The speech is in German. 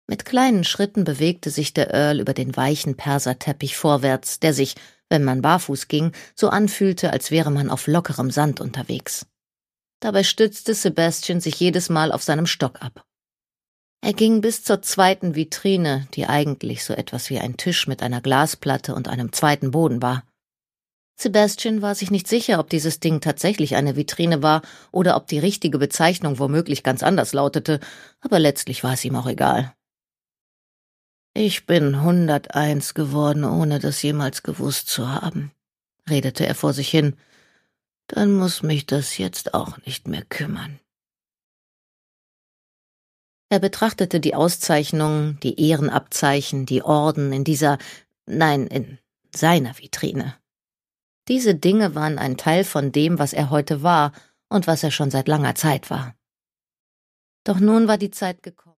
Mit kleinen Schritten bewegte sich der Earl über den weichen Perserteppich vorwärts, der sich, wenn man barfuß ging, so anfühlte, als wäre man auf lockerem Sand unterwegs. Dabei stützte Sebastian sich jedes Mal auf seinem Stock ab. Er ging bis zur zweiten Vitrine, die eigentlich so etwas wie ein Tisch mit einer Glasplatte und einem zweiten Boden war. Sebastian war sich nicht sicher, ob dieses Ding tatsächlich eine Vitrine war oder ob die richtige Bezeichnung womöglich ganz anders lautete, aber letztlich war es ihm auch egal. »Ich bin 101 geworden, ohne das jemals gewusst zu haben«, redete er vor sich hin. »Dann muss mich das jetzt auch nicht mehr kümmern.« Er betrachtete die Auszeichnungen, die Ehrenabzeichen, die Orden in seiner Vitrine. Diese Dinge waren ein Teil von dem, was er heute war und was er schon seit langer Zeit war. Doch nun war die Zeit gekommen.